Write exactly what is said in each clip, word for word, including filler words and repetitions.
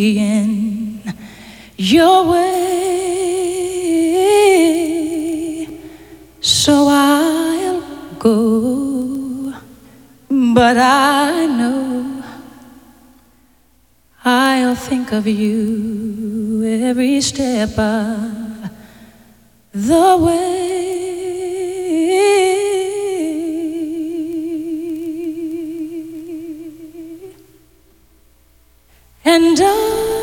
be in your way, so I'll go, but I know I'll think of you every step of the way. And I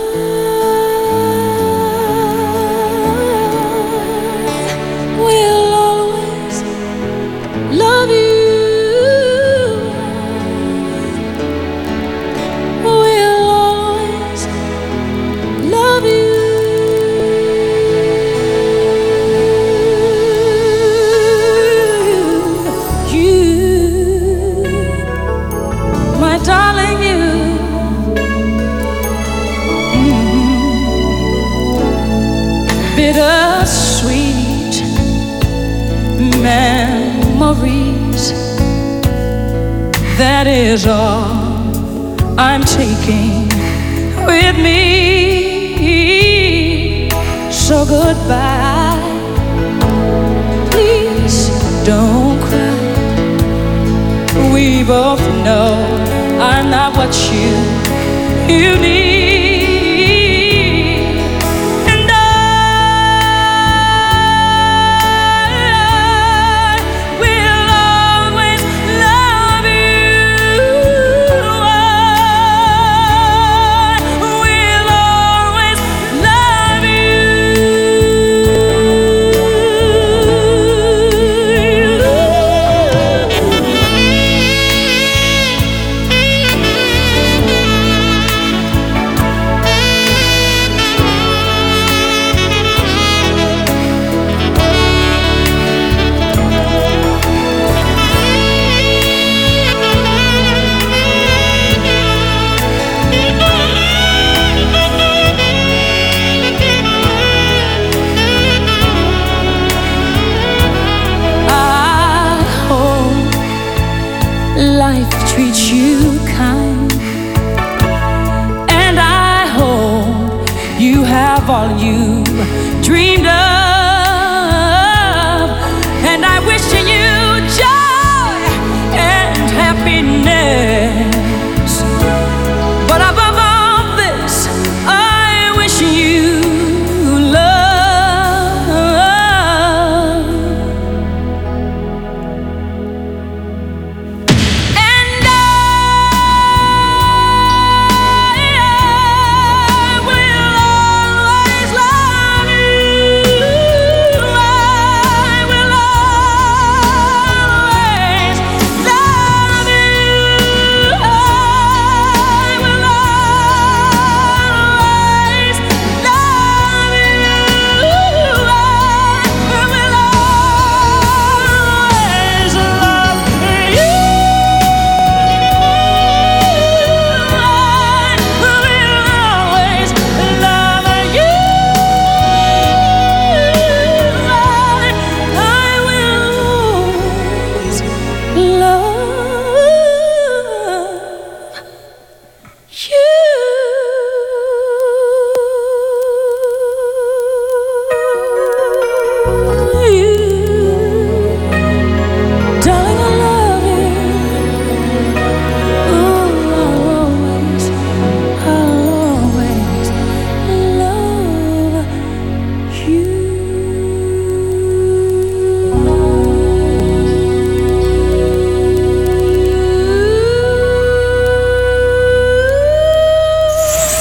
will always love you, will always love you. You, my darling, you. Bittersweet memories, that is all I'm taking with me. So goodbye, please don't cry. We both know I'm not what you, you need. Life treats you kind, and I hope you have all you dreamed of, and I wish you joy and happiness.